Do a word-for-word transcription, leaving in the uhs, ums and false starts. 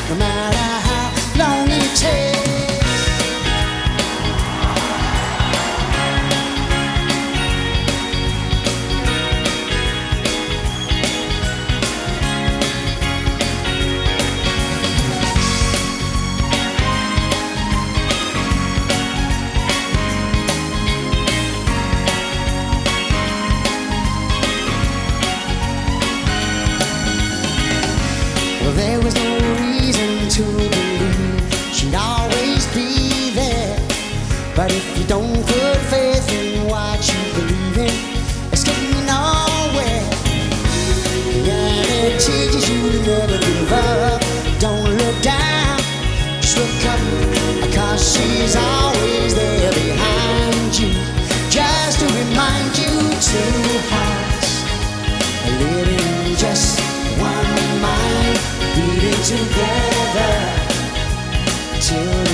no matter how long it takes. Well, there was no reason to believe she'd always be there. But if you don't put faith in what you believe in, it's getting nowhere. And it teaches you to never give up. Don't look down, just look up, 'cause she's always there behind you, just to remind you two hearts are living just one mind, beating together till